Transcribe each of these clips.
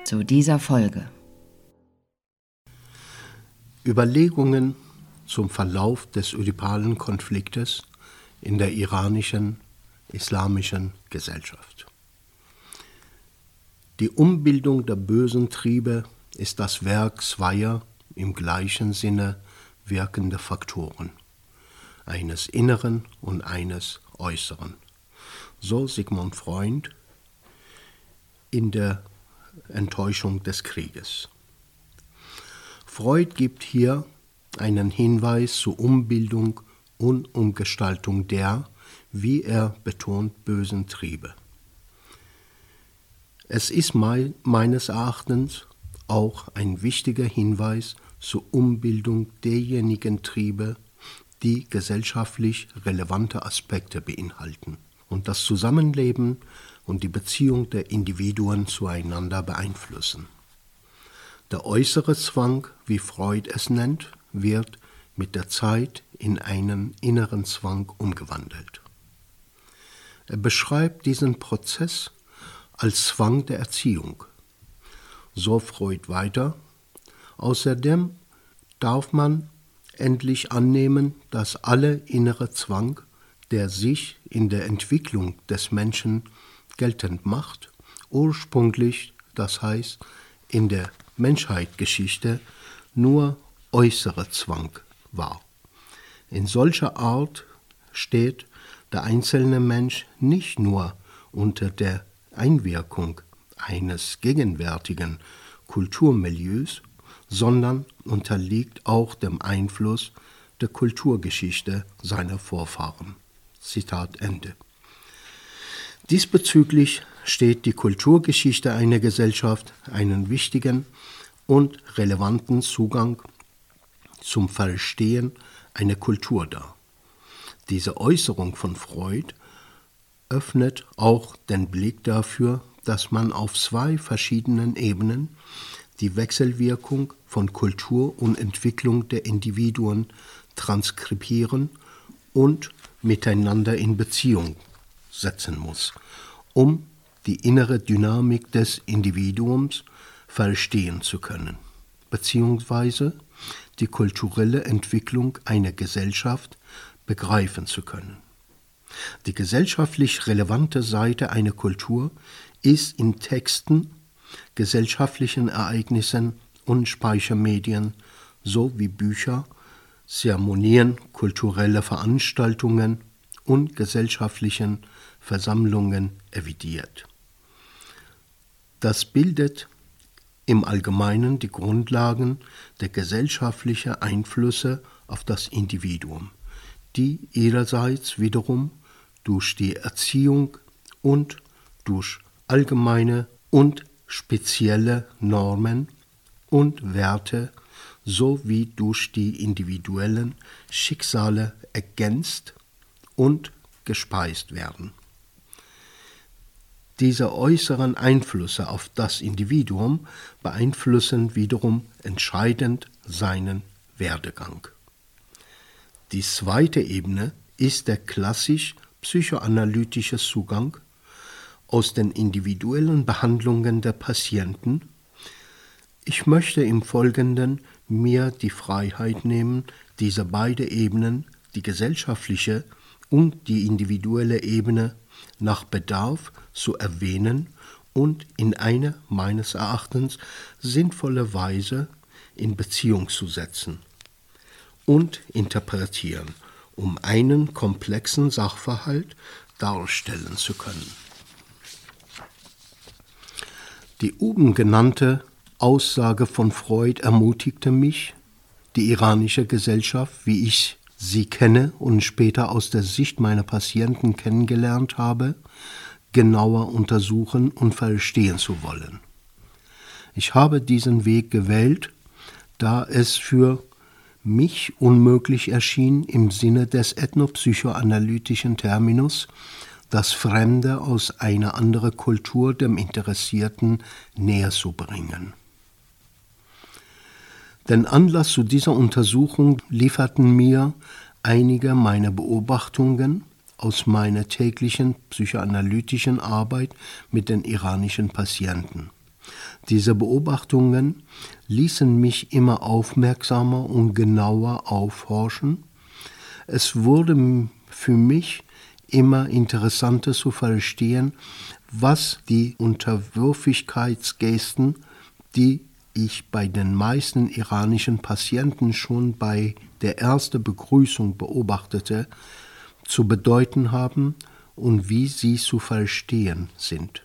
zu dieser Folge. Überlegungen zum Verlauf des ödipalen Konfliktes in der iranischen islamischen Gesellschaft. Die Umbildung der bösen Triebe ist das Werk zweier im gleichen Sinne wirkende Faktoren, eines Inneren und eines Äußeren. So Sigmund Freud in der Enttäuschung des Krieges. Freud gibt hier einen Hinweis zur Umbildung und Umgestaltung der, wie er betont, bösen Triebe. Es ist meines Erachtens auch ein wichtiger Hinweis zur Umbildung derjenigen Triebe, die gesellschaftlich relevante Aspekte beinhalten und das Zusammenleben und die Beziehung der Individuen zueinander beeinflussen. Der äußere Zwang, wie Freud es nennt, wird mit der Zeit in einen inneren Zwang umgewandelt. Er beschreibt diesen Prozess als Zwang der Erziehung. So Freud weiter. Außerdem darf man endlich annehmen, dass alle innere Zwang, der sich in der Entwicklung des Menschen geltend macht, ursprünglich, das heißt in der Menschheitsgeschichte, nur äußere Zwang war. In solcher Art steht der einzelne Mensch nicht nur unter der Einwirkung eines gegenwärtigen Kulturmilieus, sondern unterliegt auch dem Einfluss der Kulturgeschichte seiner Vorfahren. Zitat Ende. Diesbezüglich steht die Kulturgeschichte einer Gesellschaft einen wichtigen und relevanten Zugang zum Verstehen einer Kultur dar. Diese Äußerung von Freud öffnet auch den Blick dafür, dass man auf zwei verschiedenen Ebenen die Wechselwirkung von Kultur und Entwicklung der Individuen transkribieren und miteinander in Beziehung setzen muss, um die innere Dynamik des Individuums verstehen zu können, beziehungsweise die kulturelle Entwicklung einer Gesellschaft begreifen zu können. Die gesellschaftlich relevante Seite einer Kultur ist in Texten, gesellschaftlichen Ereignissen und Speichermedien sowie Bücher, Zeremonien, kulturelle Veranstaltungen und gesellschaftlichen Versammlungen evidiert. Das bildet im Allgemeinen die Grundlagen der gesellschaftlichen Einflüsse auf das Individuum, die ihrerseits wiederum durch die Erziehung und durch allgemeine und spezielle Normen und Werte sowie durch die individuellen Schicksale ergänzt und gespeist werden. Diese äußeren Einflüsse auf das Individuum beeinflussen wiederum entscheidend seinen Werdegang. Die zweite Ebene ist der klassisch psychoanalytische Zugang aus den individuellen Behandlungen der Patienten. Ich möchte im Folgenden mir die Freiheit nehmen, diese beiden Ebenen, die gesellschaftliche und die individuelle Ebene, nach Bedarf zu erwähnen und in eine meines Erachtens sinnvolle Weise in Beziehung zu setzen und interpretieren, um einen komplexen Sachverhalt darstellen zu können. Die oben genannte Aussage von Freud ermutigte mich, die iranische Gesellschaft, wie ich sie kenne und später aus der Sicht meiner Patienten kennengelernt habe, genauer untersuchen und verstehen zu wollen. Ich habe diesen Weg gewählt, da es für mich unmöglich erschien, im Sinne des ethnopsychoanalytischen Terminus das Fremde aus einer anderen Kultur dem Interessierten näher zu bringen. Den Anlass zu dieser Untersuchung lieferten mir einige meiner Beobachtungen aus meiner täglichen psychoanalytischen Arbeit mit den iranischen Patienten. Diese Beobachtungen ließen mich immer aufmerksamer und genauer aufhorchen. Es wurde für mich immer interessanter zu verstehen, was die Unterwürfigkeitsgesten, die ich bei den meisten iranischen Patienten schon bei der ersten Begrüßung beobachtete, zu bedeuten haben und wie sie zu verstehen sind.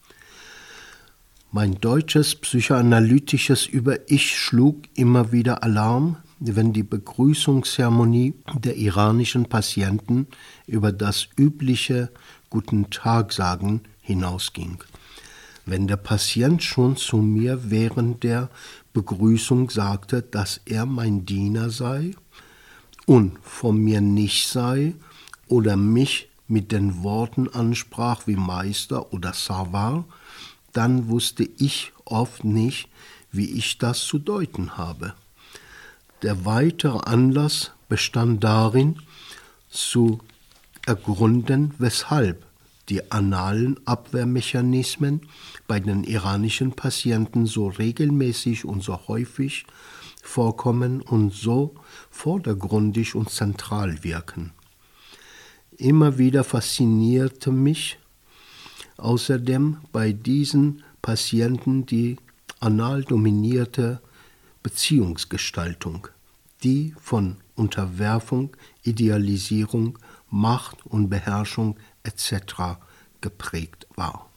Mein deutsches psychoanalytisches Über-Ich schlug immer wieder Alarm, wenn die Begrüßungszeremonie der iranischen Patienten über das übliche Guten Tag sagen hinausging. Wenn der Patient schon zu mir während der Begrüßung sagte, dass er mein Diener sei und von mir nicht sei oder mich mit den Worten ansprach wie Meister oder Savar, dann wusste ich oft nicht, wie ich das zu deuten habe. Der weitere Anlass bestand darin, zu ergründen, weshalb die analen Abwehrmechanismen bei den iranischen Patienten so regelmäßig und so häufig vorkommen und so vordergründig und zentral wirken. Immer wieder faszinierte mich außerdem bei diesen Patienten die anal dominierte Beziehungsgestaltung, die von Unterwerfung, Idealisierung, Macht und Beherrschung etc. geprägt war.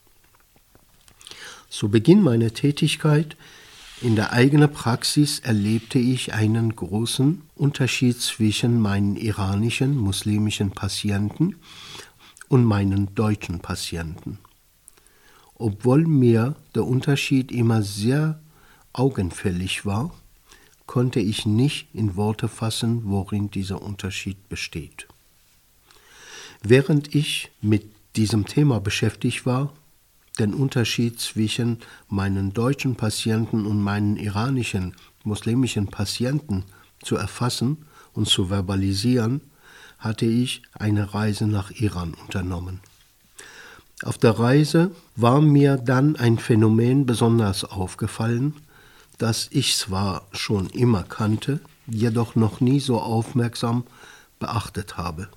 Zu Beginn meiner Tätigkeit in der eigenen Praxis erlebte ich einen großen Unterschied zwischen meinen iranischen, muslimischen Patienten und meinen deutschen Patienten. Obwohl mir der Unterschied immer sehr augenfällig war, konnte ich nicht in Worte fassen, worin dieser Unterschied besteht. Während ich mit diesem Thema beschäftigt war, den Unterschied zwischen meinen deutschen Patienten und meinen iranischen, muslimischen Patienten zu erfassen und zu verbalisieren, hatte ich eine Reise nach Iran unternommen. Auf der Reise war mir dann ein Phänomen besonders aufgefallen, das ich zwar schon immer kannte, jedoch noch nie so aufmerksam beachtet habe.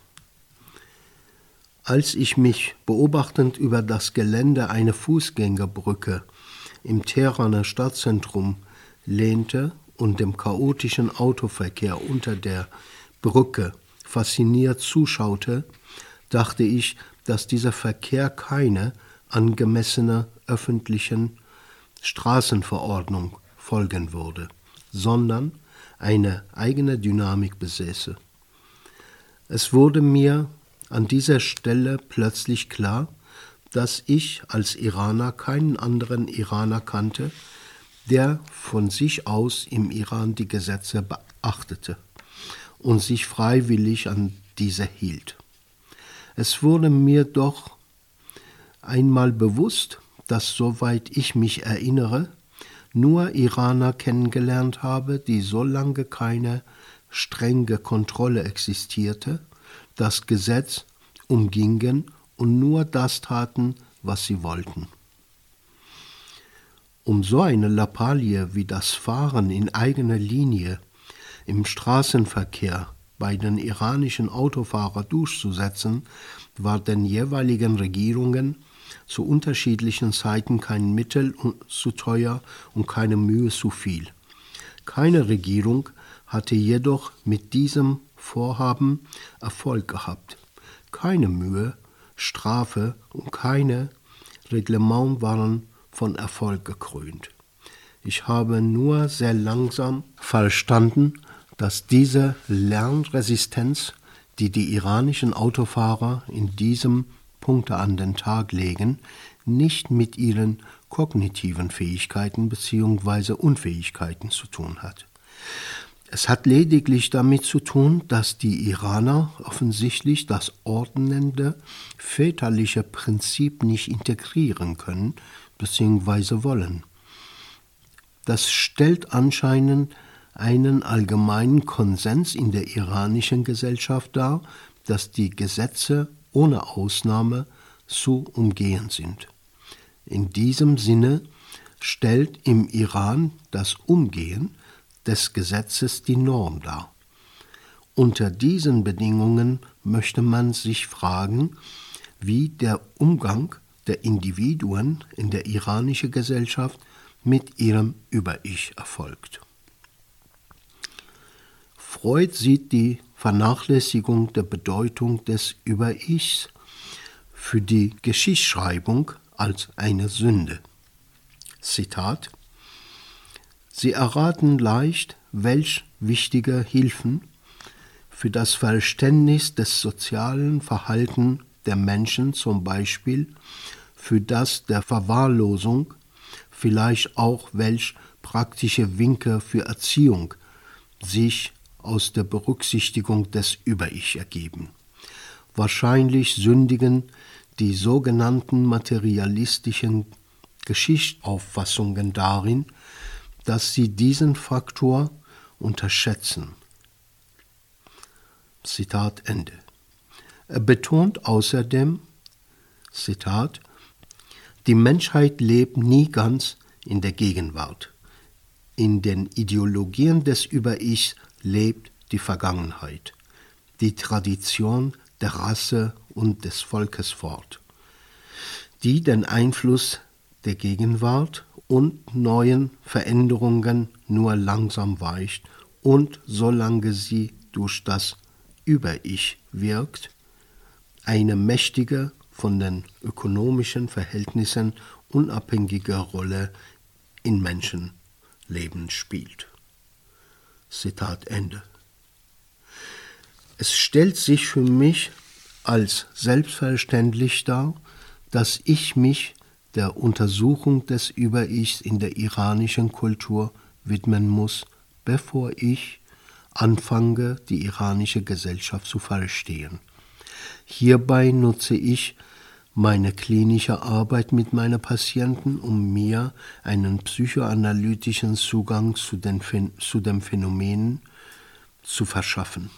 Als ich mich beobachtend über das Gelände einer Fußgängerbrücke im Teheraner Stadtzentrum lehnte und dem chaotischen Autoverkehr unter der Brücke fasziniert zuschaute, dachte ich, dass dieser Verkehr keine angemessene öffentlichen Straßenverordnung folgen würde, sondern eine eigene Dynamik besäße. Es wurde mir an dieser Stelle plötzlich klar, dass ich als Iraner keinen anderen Iraner kannte, der von sich aus im Iran die Gesetze beachtete und sich freiwillig an diese hielt. Es wurde mir doch einmal bewusst, dass, soweit ich mich erinnere, nur Iraner kennengelernt habe, die solange keine strenge Kontrolle existierte, das Gesetz umgingen und nur das taten, was sie wollten. Um so eine Lappalie wie das Fahren in eigener Linie im Straßenverkehr bei den iranischen Autofahrern durchzusetzen, war den jeweiligen Regierungen zu unterschiedlichen Zeiten kein Mittel zu teuer und keine Mühe zu viel. Keine Regierung hatte jedoch mit diesem Vorhaben Erfolg gehabt. Keine Mühe, Strafe und keine Reglement waren von Erfolg gekrönt. Ich habe nur sehr langsam verstanden, dass diese Lernresistenz, die die iranischen Autofahrer in diesem Punkt an den Tag legen, nicht mit ihren kognitiven Fähigkeiten bzw. Unfähigkeiten zu tun hat. Es hat lediglich damit zu tun, dass die Iraner offensichtlich das ordnende väterliche Prinzip nicht integrieren können bzw. wollen. Das stellt anscheinend einen allgemeinen Konsens in der iranischen Gesellschaft dar, dass die Gesetze ohne Ausnahme zu umgehen sind. In diesem Sinne stellt im Iran das Umgehen des Gesetzes die Norm dar. Unter diesen Bedingungen möchte man sich fragen, wie der Umgang der Individuen in der iranischen Gesellschaft mit ihrem Über-Ich erfolgt. Freud sieht die Vernachlässigung der Bedeutung des Über-Ichs für die Geschichtsschreibung als eine Sünde. Zitat: Sie erraten leicht, welch wichtige Hilfen für das Verständnis des sozialen Verhaltens der Menschen, zum Beispiel für das der Verwahrlosung, vielleicht auch welch praktische Winke für Erziehung sich aus der Berücksichtigung des Über-Ich ergeben. Wahrscheinlich sündigen die sogenannten materialistischen Geschichtsauffassungen darin, dass sie diesen Faktor unterschätzen. Zitat Ende. Er betont außerdem, Zitat, die Menschheit lebt nie ganz in der Gegenwart. In den Ideologien des Über-Ichs lebt die Vergangenheit, die Tradition der Rasse und des Volkes fort, die den Einfluss der Gegenwart und neuen Veränderungen nur langsam weicht und solange sie durch das Über-Ich wirkt, eine mächtige, von den ökonomischen Verhältnissen unabhängige Rolle in Menschenleben spielt. Zitat Ende. Es stellt sich für mich als selbstverständlich dar, dass ich mich der Untersuchung des Über-Ichs in der iranischen Kultur widmen muss, bevor ich anfange, die iranische Gesellschaft zu verstehen. Hierbei nutze ich meine klinische Arbeit mit meinen Patienten, um mir einen psychoanalytischen Zugang zu den Phänomenen zu verschaffen.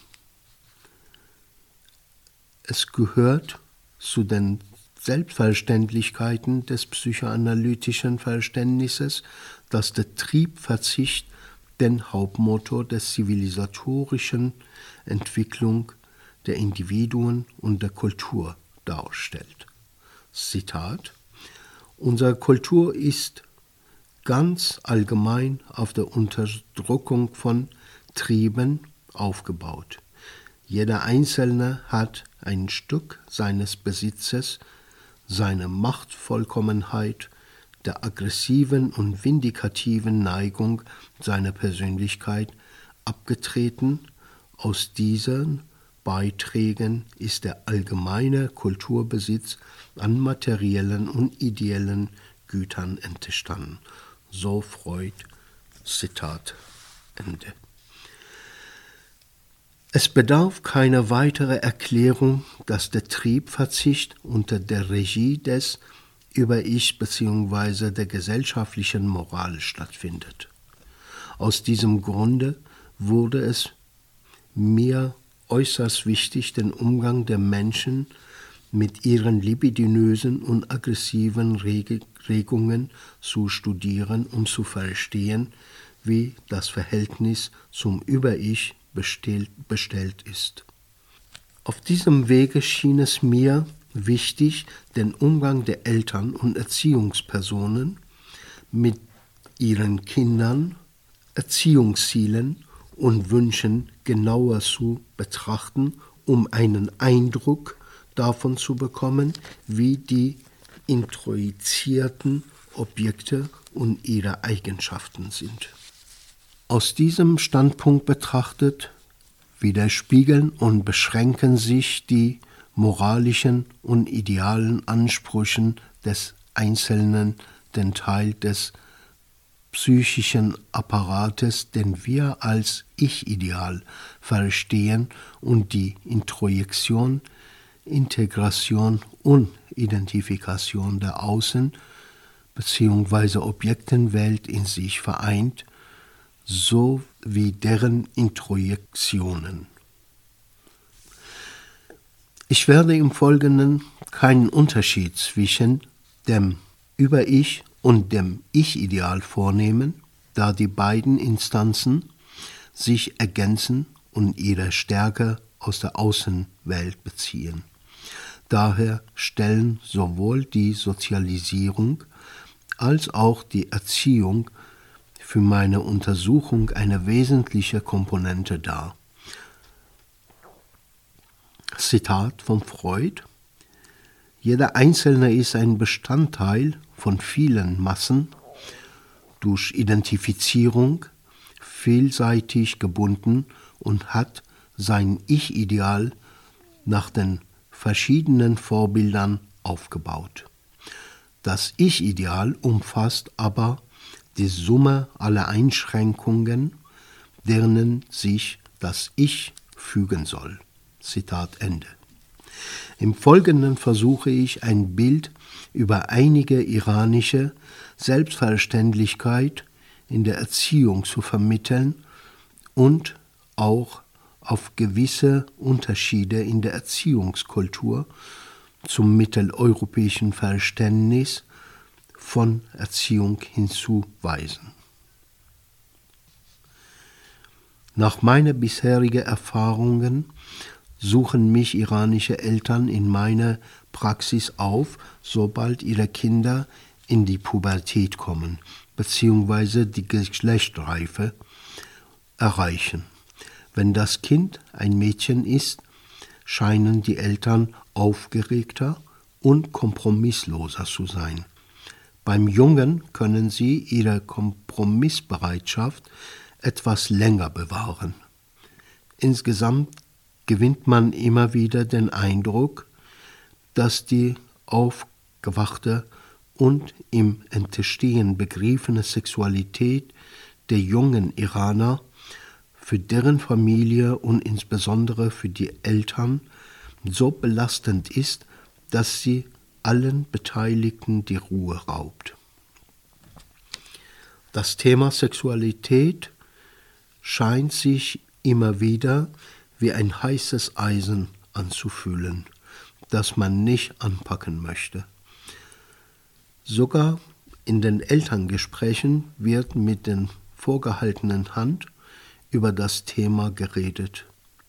Es gehört zu den Selbstverständlichkeiten des psychoanalytischen Verständnisses, dass der Triebverzicht den Hauptmotor der zivilisatorischen Entwicklung der Individuen und der Kultur darstellt. Zitat: Unsere Kultur ist ganz allgemein auf der Unterdrückung von Trieben aufgebaut. Jeder Einzelne hat ein Stück seines Besitzes, seine Machtvollkommenheit, der aggressiven und vindikativen Neigung seiner Persönlichkeit abgetreten. Aus diesen Beiträgen ist der allgemeine Kulturbesitz an materiellen und ideellen Gütern entstanden. So Freud, Zitat Ende. Es bedarf keiner weiteren Erklärung, dass der Triebverzicht unter der Regie des Über-Ich bzw. der gesellschaftlichen Moral stattfindet. Aus diesem Grunde wurde es mir äußerst wichtig, den Umgang der Menschen mit ihren libidinösen und aggressiven Regungen zu studieren, um zu verstehen, wie das Verhältnis zum Über-Ich bestellt ist. Auf diesem Wege schien es mir wichtig, den Umgang der Eltern und Erziehungspersonen mit ihren Kindern, Erziehungszielen und Wünschen genauer zu betrachten, um einen Eindruck davon zu bekommen, wie die introjizierten Objekte und ihre Eigenschaften sind. Aus diesem Standpunkt betrachtet widerspiegeln und beschränken sich die moralischen und idealen Ansprüchen des Einzelnen den Teil des psychischen Apparates, den wir als Ich-Ideal verstehen, und die Introjektion, Integration und Identifikation der Außen- bzw. Objektenwelt in sich vereint, sowie deren Introjektionen. Ich werde im Folgenden keinen Unterschied zwischen dem Über-Ich und dem Ich-Ideal vornehmen, da die beiden Instanzen sich ergänzen und ihre Stärke aus der Außenwelt beziehen. Daher stellen sowohl die Sozialisierung als auch die Erziehung für meine Untersuchung eine wesentliche Komponente dar. Zitat von Freud: Jeder Einzelne ist ein Bestandteil von vielen Massen, durch Identifizierung vielseitig gebunden und hat sein Ich-Ideal nach den verschiedenen Vorbildern aufgebaut. Das Ich-Ideal umfasst aber die Summe aller Einschränkungen, denen sich das Ich fügen soll. Zitat Ende. Im Folgenden versuche ich ein Bild über einige iranische Selbstverständlichkeit in der Erziehung zu vermitteln und auch auf gewisse Unterschiede in der Erziehungskultur zum mitteleuropäischen Verständnis von Erziehung hinzuweisen. Nach meinen bisherigen Erfahrungen suchen mich iranische Eltern in meiner Praxis auf, sobald ihre Kinder in die Pubertät kommen bzw. die Geschlechtsreife erreichen. Wenn das Kind ein Mädchen ist, scheinen die Eltern aufgeregter und kompromissloser zu sein. Beim Jungen können sie ihre Kompromissbereitschaft etwas länger bewahren. Insgesamt gewinnt man immer wieder den Eindruck, dass die aufgewachte und im Entstehen begriffene Sexualität der jungen Iraner für deren Familie und insbesondere für die Eltern so belastend ist, dass sie allen Beteiligten die Ruhe raubt. Das Thema Sexualität scheint sich immer wieder wie ein heißes Eisen anzufühlen, das man nicht anpacken möchte. Sogar in den Elterngesprächen wird mit der vorgehaltenen Hand über das Thema geredet.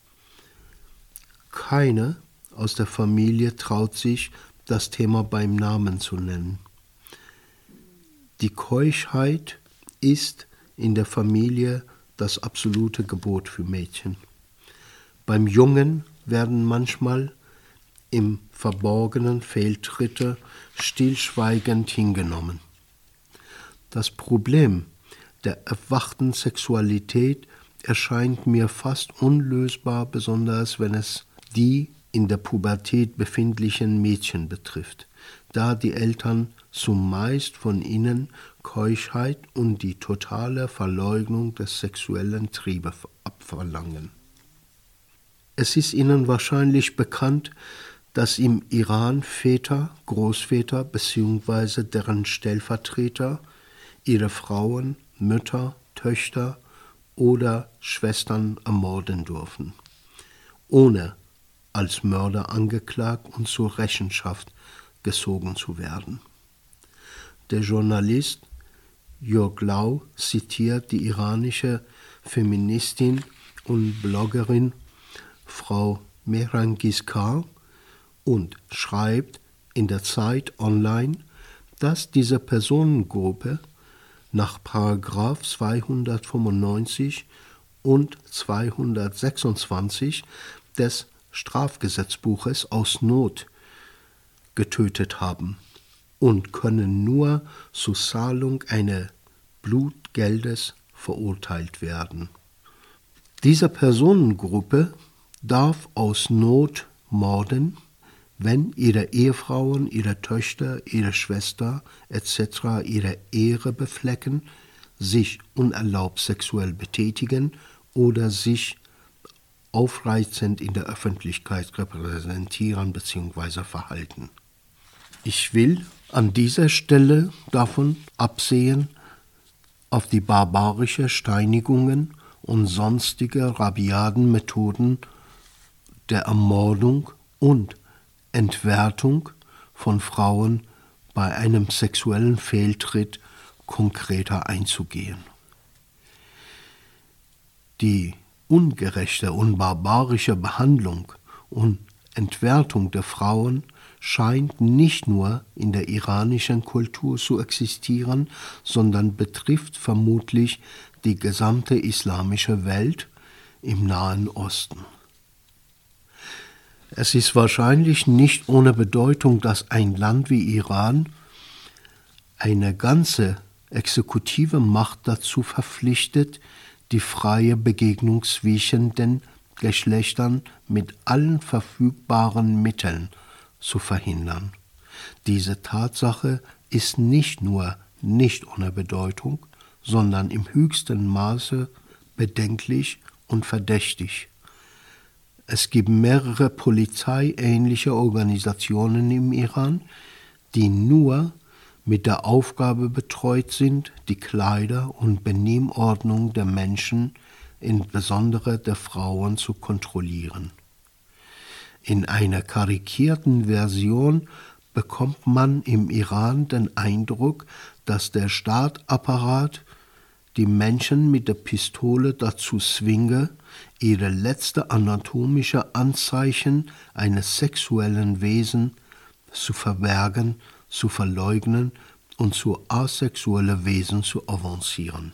Keine aus der Familie traut sich, das Thema beim Namen zu nennen. Die Keuschheit ist in der Familie das absolute Gebot für Mädchen. Beim Jungen werden manchmal im Verborgenen Fehltritte stillschweigend hingenommen. Das Problem der erwachten Sexualität erscheint mir fast unlösbar, besonders wenn es die in der Pubertät befindlichen Mädchen betrifft, da die Eltern zumeist von ihnen Keuschheit und die totale Verleugnung des sexuellen Triebes abverlangen. Es ist Ihnen wahrscheinlich bekannt, dass im Iran Väter, Großväter bzw. deren Stellvertreter ihre Frauen, Mütter, Töchter oder Schwestern ermorden dürfen, ohne als Mörder angeklagt und zur Rechenschaft gezogen zu werden. Der Journalist Jörg Lau zitiert die iranische Feministin und Bloggerin Frau Mehrangiz Khan und schreibt in der Zeit online, dass diese Personengruppe nach § 295 und 226 des Strafgesetzbuches aus Not getötet haben und können nur zur Zahlung eines Blutgeldes verurteilt werden. Diese Personengruppe darf aus Not morden, wenn ihre Ehefrauen, ihre Töchter, ihre Schwester etc. ihre Ehre beflecken, sich unerlaubt sexuell betätigen oder sich aufreizend in der Öffentlichkeit repräsentieren bzw. verhalten. Ich will an dieser Stelle davon absehen, auf die barbarische Steinigungen und sonstige rabiaten Methoden der Ermordung und Entwertung von Frauen bei einem sexuellen Fehltritt konkreter einzugehen. Die ungerechte und barbarische Behandlung und Entwertung der Frauen scheint nicht nur in der iranischen Kultur zu existieren, sondern betrifft vermutlich die gesamte islamische Welt im Nahen Osten. Es ist wahrscheinlich nicht ohne Bedeutung, dass ein Land wie Iran eine ganze exekutive Macht dazu verpflichtet, die freie Begegnung zwischen den Geschlechtern mit allen verfügbaren Mitteln zu verhindern. Diese Tatsache ist nicht nur nicht ohne Bedeutung, sondern im höchsten Maße bedenklich und verdächtig. Es gibt mehrere polizeiähnliche Organisationen im Iran, die nur mit der Aufgabe betreut sind, die Kleider- und Benimmordnung der Menschen, insbesondere der Frauen, zu kontrollieren. In einer karikierten Version bekommt man im Iran den Eindruck, dass der Staatsapparat die Menschen mit der Pistole dazu zwinge, ihre letzte anatomische Anzeichen eines sexuellen Wesens zu verbergen, zu verleugnen und zu asexuelle Wesen zu avancieren.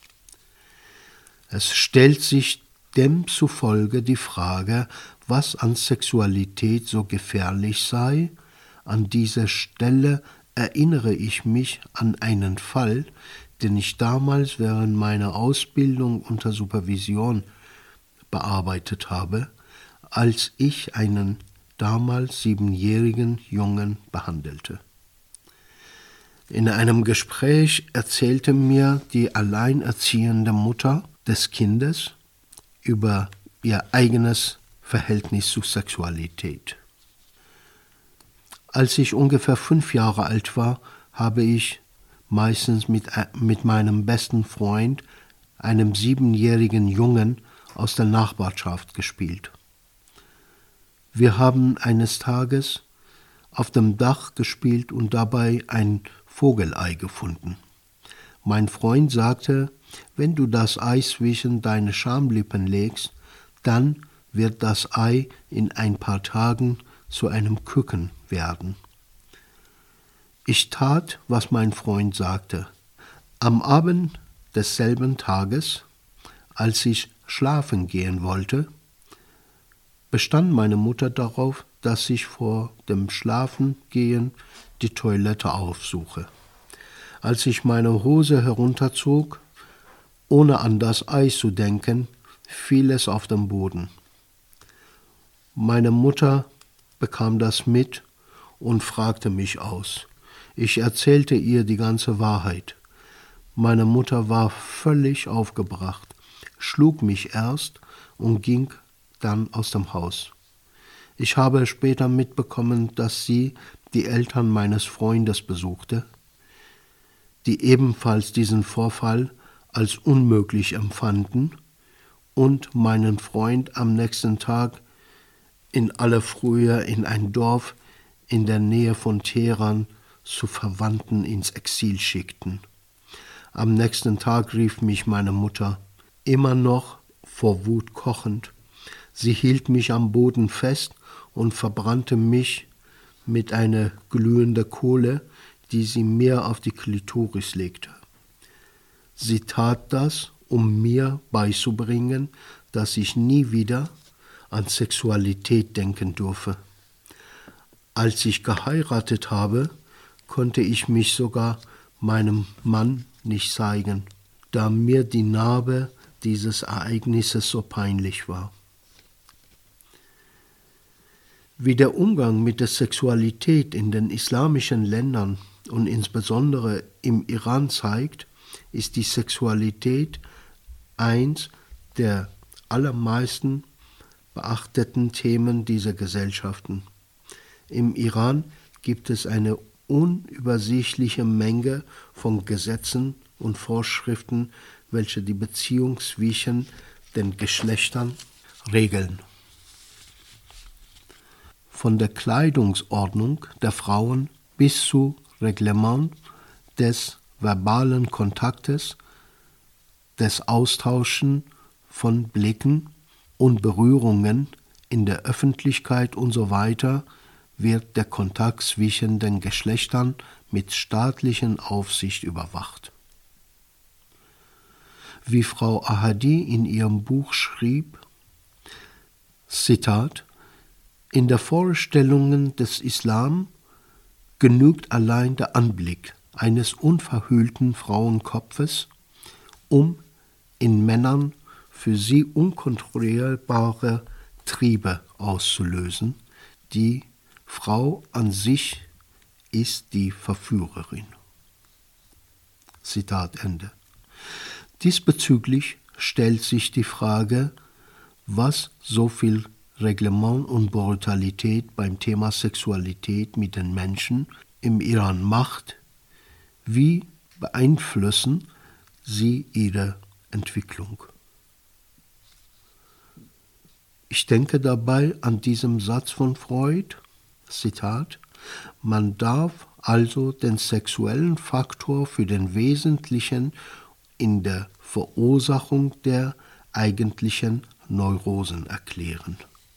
Es stellt sich demzufolge die Frage, was an Sexualität so gefährlich sei. An dieser Stelle erinnere ich mich an einen Fall, den ich damals während meiner Ausbildung unter Supervision bearbeitet habe, als ich einen damals 7-jährigen Jungen behandelte. In einem Gespräch erzählte mir die alleinerziehende Mutter des Kindes über ihr eigenes Verhältnis zu Sexualität. Als ich ungefähr 5 Jahre alt war, habe ich meistens mit meinem besten Freund, einem 7-jährigen Jungen aus der Nachbarschaft, gespielt. Wir haben eines Tages auf dem Dach gespielt und dabei ein Vogelei gefunden. Mein Freund sagte, wenn du das Ei zwischen deine Schamlippen legst, dann wird das Ei in ein paar Tagen zu einem Küken werden. Ich tat, was mein Freund sagte. Am Abend desselben Tages, als ich schlafen gehen wollte, bestand meine Mutter darauf, dass ich vor dem Schlafengehen die Toilette aufsuche. Als ich meine Hose herunterzog, ohne an das Ei zu denken, fiel es auf den Boden. Meine Mutter bekam das mit und fragte mich aus. Ich erzählte ihr die ganze Wahrheit. Meine Mutter war völlig aufgebracht, schlug mich erst und ging dann aus dem Haus. Ich habe später mitbekommen, dass sie die Eltern meines Freundes besuchte, die ebenfalls diesen Vorfall als unmöglich empfanden und meinen Freund am nächsten Tag in aller Frühe in ein Dorf in der Nähe von Teheran zu Verwandten ins Exil schickten. Am nächsten Tag rief mich meine Mutter, immer noch vor Wut kochend. Sie hielt mich am Boden fest und verbrannte mich mit einer glühenden Kohle, die sie mir auf die Klitoris legte. Sie tat das, um mir beizubringen, dass ich nie wieder an Sexualität denken dürfe. Als ich geheiratet habe, konnte ich mich sogar meinem Mann nicht zeigen, da mir die Narbe dieses Ereignisses so peinlich war. Wie der Umgang mit der Sexualität in den islamischen Ländern und insbesondere im Iran zeigt, ist die Sexualität eins der allermeisten beachteten Themen dieser Gesellschaften. Im Iran gibt es eine unübersichtliche Menge von Gesetzen und Vorschriften, welche die Beziehung zwischen den Geschlechtern regeln. Von der Kleidungsordnung der Frauen bis zu Reglement des verbalen Kontaktes, des Austauschen von Blicken und Berührungen in der Öffentlichkeit usw. wird der Kontakt zwischen den Geschlechtern mit staatlicher Aufsicht überwacht. Wie Frau Ahadi in ihrem Buch schrieb, Zitat, in der Vorstellungen des Islam genügt allein der Anblick eines unverhüllten Frauenkopfes, um in Männern für sie unkontrollierbare Triebe auszulösen. Die Frau an sich ist die Verführerin. Zitat Ende. Diesbezüglich stellt sich die Frage, was so viel Reglement und Brutalität beim Thema Sexualität mit den Menschen im Iran macht, wie beeinflussen sie ihre Entwicklung. Ich denke dabei an diesen Satz von Freud, Zitat, man darf also den sexuellen Faktor für den wesentlichen in der Verursachung der eigentlichen Neurosen erklären.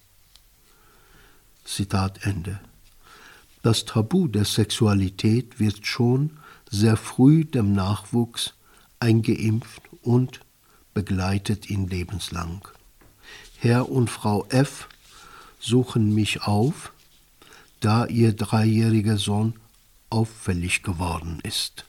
Zitat Ende. Das Tabu der Sexualität wird schon sehr früh dem Nachwuchs eingeimpft und begleitet ihn lebenslang. Herr und Frau F. suchen mich auf, da ihr 3-jähriger Sohn auffällig geworden ist.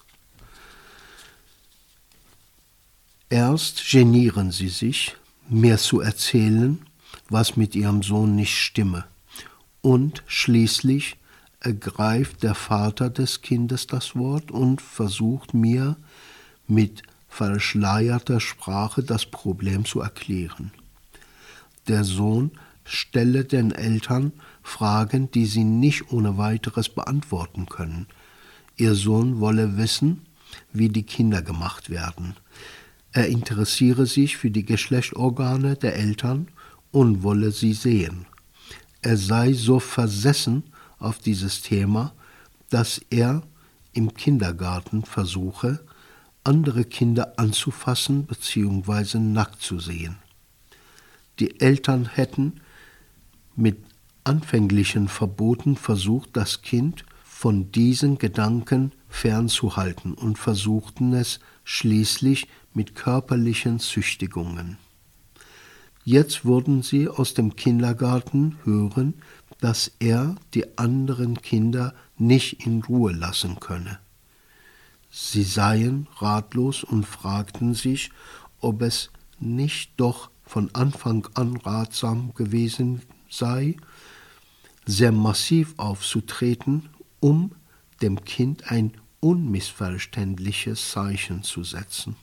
Erst genieren sie sich, mir zu erzählen, was mit ihrem Sohn nicht stimme. Und schließlich ergreift der Vater des Kindes das Wort und versucht mir mit verschleierter Sprache das Problem zu erklären. Der Sohn stelle den Eltern Fragen, die sie nicht ohne weiteres beantworten können. Ihr Sohn wolle wissen, wie die Kinder gemacht werden. Er interessiere sich für die Geschlechtsorgane der Eltern und wolle sie sehen. Er sei so versessen auf dieses Thema, dass er im Kindergarten versuche, andere Kinder anzufassen bzw. nackt zu sehen. Die Eltern hätten mit anfänglichen Verboten versucht, das Kind von diesen Gedanken fernzuhalten und versuchten es schließlich mit körperlichen Züchtigungen. Jetzt würden sie aus dem Kindergarten hören, dass er die anderen Kinder nicht in Ruhe lassen könne. Sie seien ratlos und fragten sich, ob es nicht doch von Anfang an ratsam gewesen sei, sehr massiv aufzutreten, um dem Kind ein unmissverständliches Zeichen zu setzen.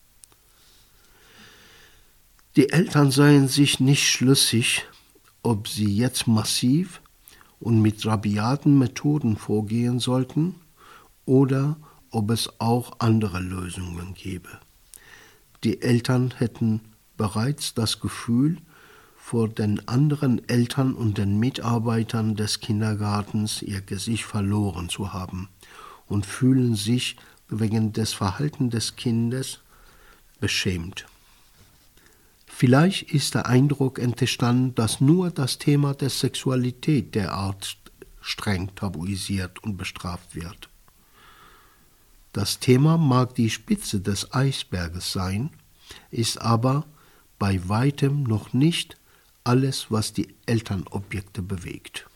Die Eltern seien sich nicht schlüssig, ob sie jetzt massiv und mit rabiaten Methoden vorgehen sollten oder ob es auch andere Lösungen gäbe. Die Eltern hätten bereits das Gefühl, vor den anderen Eltern und den Mitarbeitern des Kindergartens ihr Gesicht verloren zu haben und fühlen sich wegen des Verhaltens des Kindes beschämt. Vielleicht ist der Eindruck entstanden, dass nur das Thema der Sexualität derart streng tabuisiert und bestraft wird. Das Thema mag die Spitze des Eisberges sein, ist aber bei weitem noch nicht alles, was die Elternobjekte bewegt.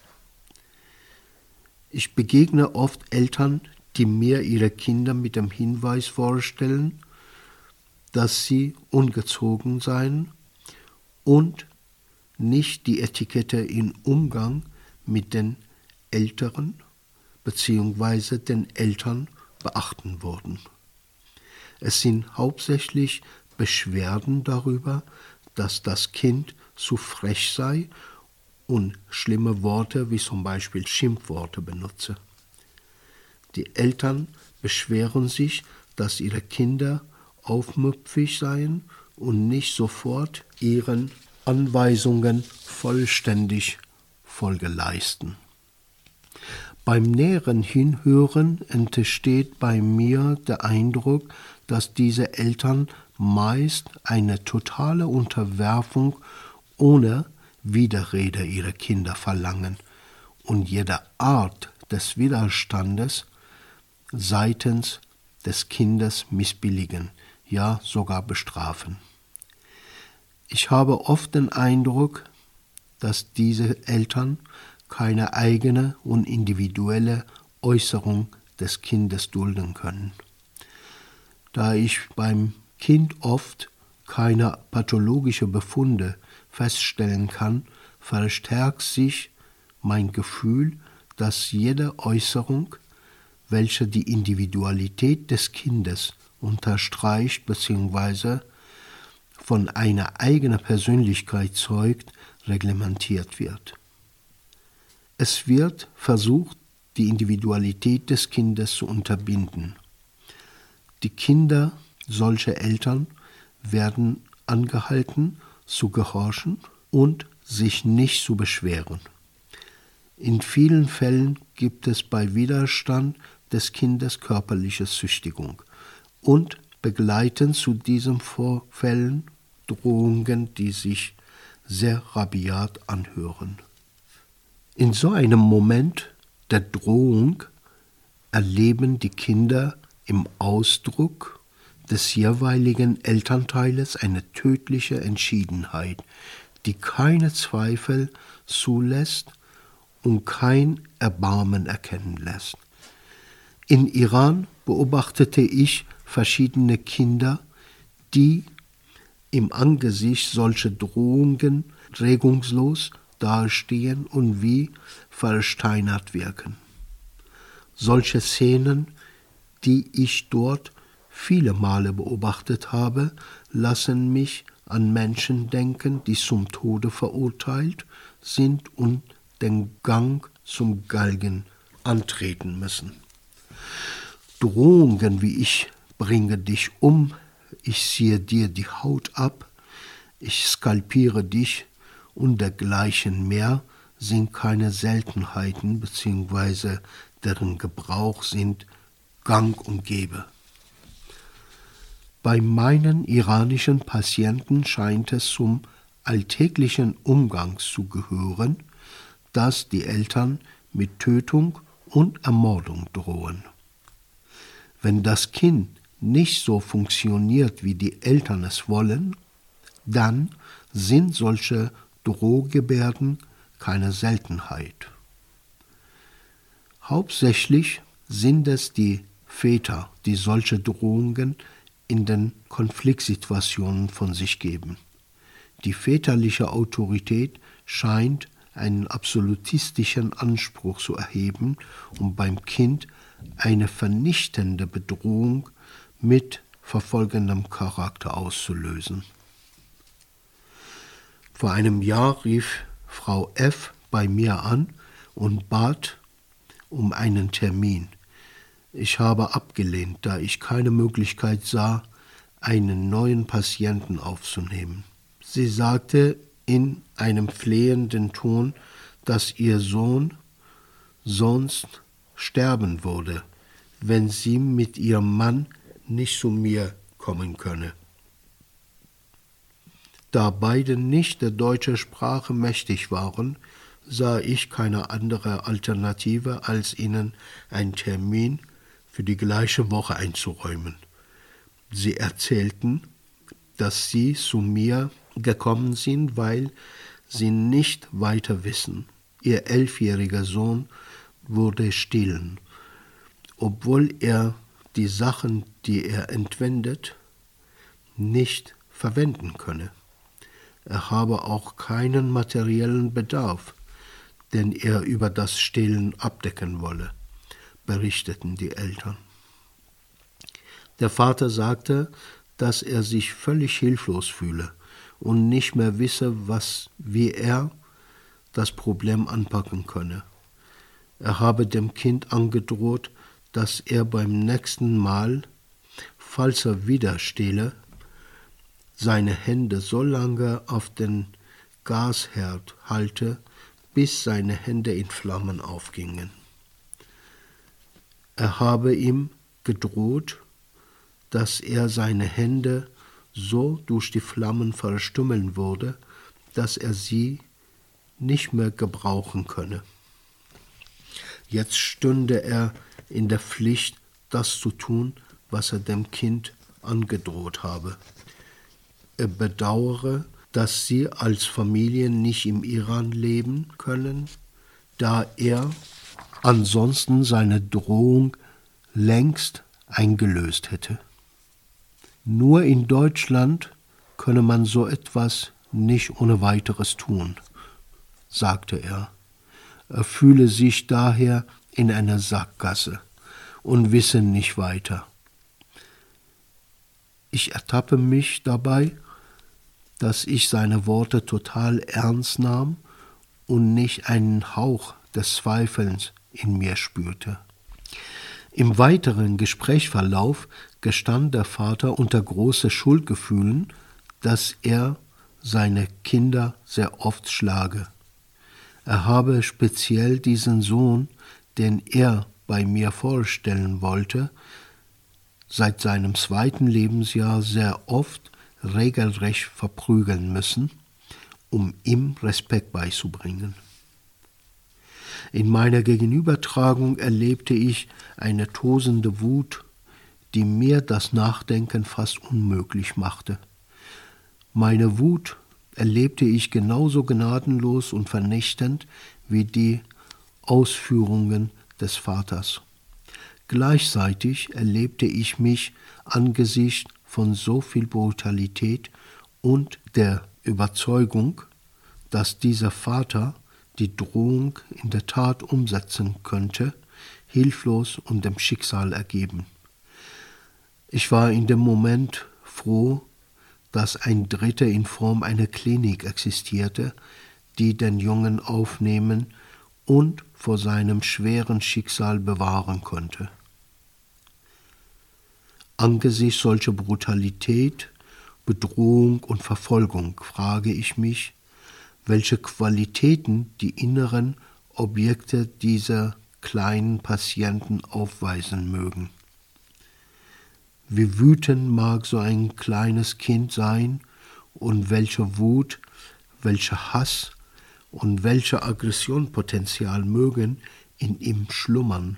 Ich begegne oft Eltern, die mir ihre Kinder mit dem Hinweis vorstellen, dass sie ungezogen seien und nicht die Etikette im Umgang mit den Älteren bzw. den Eltern beachten würden. Es sind hauptsächlich Beschwerden darüber, dass das Kind zu frech sei und schlimme Worte wie zum Beispiel Schimpfworte benutze. Die Eltern beschweren sich, dass ihre Kinder aufmüpfig seien und nicht sofort ihren Anweisungen vollständig Folge leisten. Beim näheren Hinhören entsteht bei mir der Eindruck, dass diese Eltern meist eine totale Unterwerfung ohne Widerrede ihrer Kinder verlangen und jede Art des Widerstandes seitens des Kindes missbilligen, ja sogar bestrafen. Ich habe oft den Eindruck, dass diese Eltern keine eigene und individuelle Äußerung des Kindes dulden können. Da ich beim Kind oft keine pathologischen Befunde feststellen kann, verstärkt sich mein Gefühl, dass jede Äußerung, welche die Individualität des Kindes unterstreicht bzw. von einer eigenen Persönlichkeit zeugt, reglementiert wird. Es wird versucht, die Individualität des Kindes zu unterbinden. Die Kinder solcher Eltern werden angehalten, zu gehorchen und sich nicht zu beschweren. In vielen Fällen gibt es bei Widerstand des Kindes körperliche Züchtigung und begleiten zu diesen Vorfällen Drohungen, die sich sehr rabiat anhören. In so einem Moment der Drohung erleben die Kinder im Ausdruck des jeweiligen Elternteiles eine tödliche Entschiedenheit, die keine Zweifel zulässt und kein Erbarmen erkennen lässt. In Iran beobachtete ich verschiedene Kinder, die im Angesicht solcher Drohungen regungslos dastehen und wie versteinert wirken. Solche Szenen, die ich dort viele Male beobachtet habe, lassen mich an Menschen denken, die zum Tode verurteilt sind und den Gang zum Galgen antreten müssen. Drohungen wie ich bringe dich um, ich ziehe dir die Haut ab, ich skalpiere dich und dergleichen mehr sind keine Seltenheiten bzw. deren Gebrauch sind gang und gäbe. Bei meinen iranischen Patienten scheint es zum alltäglichen Umgang zu gehören, dass die Eltern mit Tötung und Ermordung drohen. Wenn das Kind nicht so funktioniert, wie die Eltern es wollen, dann sind solche Drohgebärden keine Seltenheit. Hauptsächlich sind es die Väter, die solche Drohungen in den Konfliktsituationen von sich geben. Die väterliche Autorität scheint einen absolutistischen Anspruch zu erheben und beim Kind eine vernichtende Bedrohung mit verfolgendem Charakter auszulösen. Vor einem Jahr rief Frau F. bei mir an und bat um einen Termin. Ich habe abgelehnt, da ich keine Möglichkeit sah, einen neuen Patienten aufzunehmen. Sie sagte in einem flehenden Ton, dass ihr Sohn sonst sterben würde, wenn sie mit ihrem Mann nicht zu mir kommen könne. Da beide nicht der deutschen Sprache mächtig waren, sah ich keine andere Alternative, als ihnen einen Termin für die gleiche Woche einzuräumen. Sie erzählten, dass sie zu mir gekommen sind, weil sie nicht weiter wissen. Ihr 11-jähriger Sohn würde stillen, obwohl er die Sachen, die er entwendet, nicht verwenden könne. Er habe auch keinen materiellen Bedarf, den er über das Stillen abdecken wolle, berichteten die Eltern. Der Vater sagte, dass er sich völlig hilflos fühle und nicht mehr wisse, wie er das Problem anpacken könne. Er habe dem Kind angedroht, dass er beim nächsten Mal, falls er wieder stehle, seine Hände so lange auf den Gasherd halte, bis seine Hände in Flammen aufgingen. Er habe ihm gedroht, dass er seine Hände so durch die Flammen verstümmeln würde, dass er sie nicht mehr gebrauchen könne. Jetzt stünde er in der Pflicht, das zu tun, was er dem Kind angedroht habe. Er bedauere, dass sie als Familie nicht im Iran leben können, da er ansonsten seine Drohung längst eingelöst hätte. Nur in Deutschland könne man so etwas nicht ohne weiteres tun, sagte er. Er fühle sich daher in einer Sackgasse und wisse nicht weiter. Ich ertappe mich dabei, dass ich seine Worte total ernst nahm und nicht einen Hauch des Zweifelns in mir spürte. Im weiteren Gesprächsverlauf gestand der Vater unter großen Schuldgefühlen, dass er seine Kinder sehr oft schlage. Er habe speziell diesen Sohn, den er bei mir vorstellen wollte, seit seinem 2. Lebensjahr sehr oft regelrecht verprügeln müssen, um ihm Respekt beizubringen. In meiner Gegenübertragung erlebte ich eine tosende Wut, die mir das Nachdenken fast unmöglich machte. Meine Wut erlebte ich genauso gnadenlos und vernichtend wie die Ausführungen des Vaters. Gleichzeitig erlebte ich mich angesichts von so viel Brutalität und der Überzeugung, dass dieser Vater die Drohung in der Tat umsetzen könnte, hilflos und dem Schicksal ergeben. Ich war in dem Moment froh, dass ein Dritter in Form einer Klinik existierte, die den Jungen aufnehmen und vor seinem schweren Schicksal bewahren konnte. Angesichts solcher Brutalität, Bedrohung und Verfolgung frage ich mich, welche Qualitäten die inneren Objekte dieser kleinen Patienten aufweisen mögen. Wie wütend mag so ein kleines Kind sein und welche Wut, welcher Hass und welche Aggressionpotenzial mögen in ihm schlummern.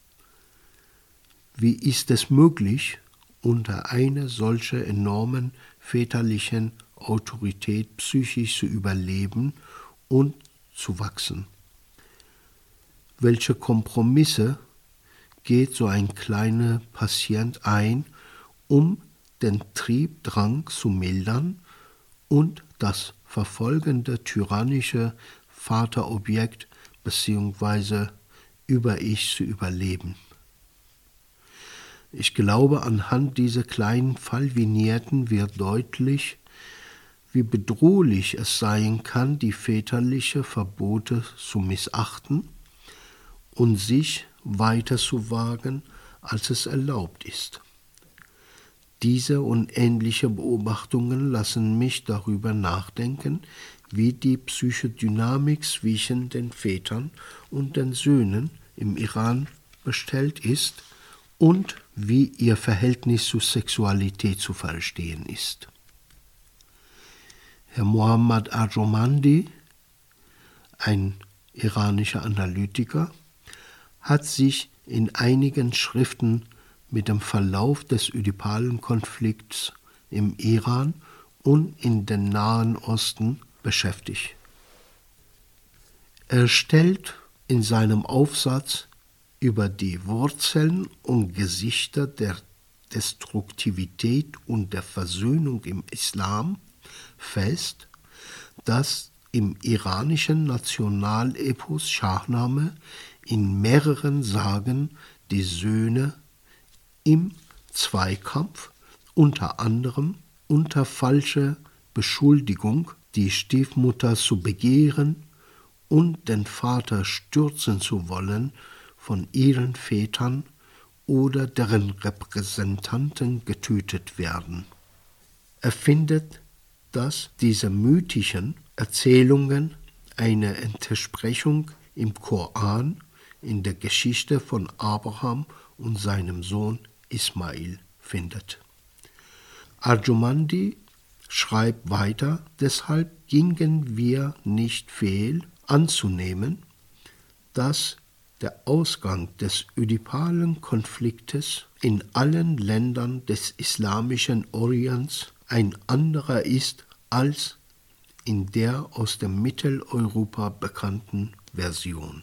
Wie ist es möglich, unter einer solchen enormen väterlichen Autorität psychisch zu überleben und zu wachsen? Welche Kompromisse geht so ein kleiner Patient ein, um den Triebdrang zu mildern und das verfolgende tyrannische Vaterobjekt bzw. Über-Ich zu überleben? Ich glaube, anhand dieser kleinen Fallvignetten wird deutlich, wie bedrohlich es sein kann, die väterlichen Verbote zu missachten und sich weiter zu wagen, als es erlaubt ist. Diese und ähnliche Beobachtungen lassen mich darüber nachdenken, wie die Psychodynamik zwischen den Vätern und den Söhnen im Iran bestellt ist und wie ihr Verhältnis zur Sexualität zu verstehen ist. Herr Mohammad Arjomandi, ein iranischer Analytiker, hat sich in einigen Schriften mit dem Verlauf des ödipalen Konflikts im Iran und in den Nahen Osten beschäftigt. Er stellt in seinem Aufsatz über die Wurzeln und Gesichter der Destruktivität und der Versöhnung im Islam fest, dass im iranischen Nationalepos Shahnameh in mehreren Sagen die Söhne im Zweikampf, unter anderem unter falscher Beschuldigung, die Stiefmutter zu begehren und den Vater stürzen zu wollen, von ihren Vätern oder deren Repräsentanten getötet werden. Er findet, dass diese mythischen Erzählungen eine Entsprechung im Koran, in der Geschichte von Abraham und seinem Sohn Ismail findet. Arjomandi schreibt weiter, deshalb gingen wir nicht fehl anzunehmen, dass der Ausgang des ödipalen Konfliktes in allen Ländern des islamischen Orients ein anderer ist als in der aus dem Mitteleuropa bekannten Version.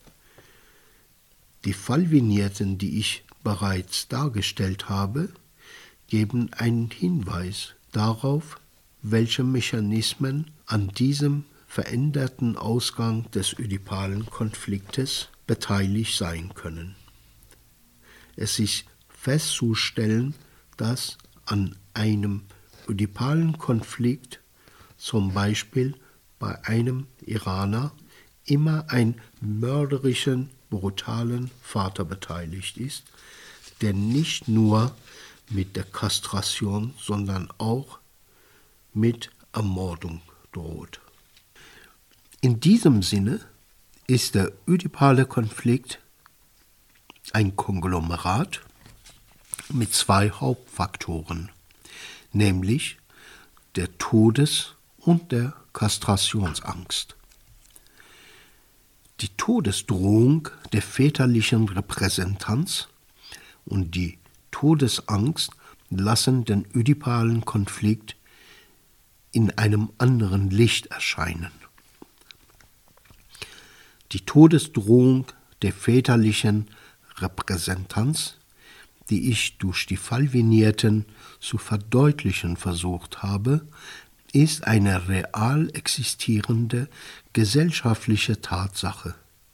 Die Fallvignetten, die ich bereits dargestellt habe, geben einen Hinweis darauf, welche Mechanismen an diesem veränderten Ausgang des ödipalen Konfliktes beteiligt sein können. Es ist festzustellen, dass an einem ödipalen Konflikt, zum Beispiel bei einem Iraner, immer ein mörderischen, brutalen Vater beteiligt ist, der nicht nur mit der Kastration, sondern auch mit Ermordung droht. In diesem Sinne ist der ödipale Konflikt ein Konglomerat mit zwei Hauptfaktoren, nämlich der Todes- und der Kastrationsangst. Die Todesdrohung der väterlichen Repräsentanz und die Todesangst lassen den ödipalen Konflikt in einem anderen Licht erscheinen. Die Todesdrohung der väterlichen Repräsentanz, die ich durch die Fallvignetten zu verdeutlichen versucht habe, ist eine real existierende gesellschaftliche Tatsache.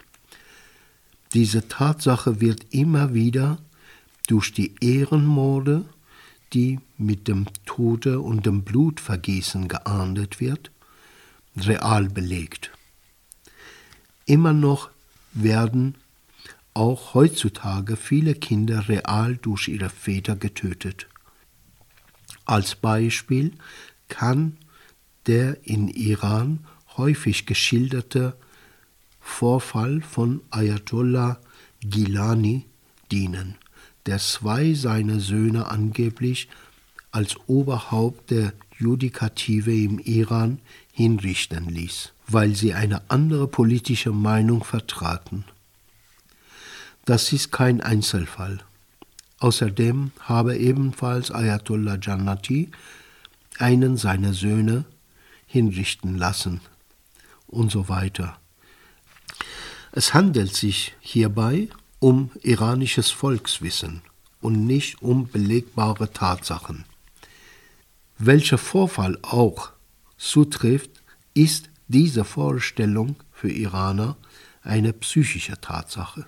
Diese Tatsache wird immer wieder durch die Ehrenmorde, die mit dem Tode und dem Blutvergießen geahndet wird, real belegt. Immer noch werden auch heutzutage viele Kinder real durch ihre Väter getötet. Als Beispiel kann der in Iran häufig geschilderte Vorfall von Ayatollah Gilani dienen, der zwei seiner Söhne angeblich als Oberhaupt der Judikative im Iran hinrichten ließ, weil sie eine andere politische Meinung vertraten. Das ist kein Einzelfall. Außerdem habe ebenfalls Ayatollah Jannati einen seiner Söhne hinrichten lassen und so weiter. Es handelt sich hierbei um iranisches Volkswissen und nicht um belegbare Tatsachen. Welcher Vorfall auch zutrifft, ist diese Vorstellung für Iraner eine psychische Tatsache.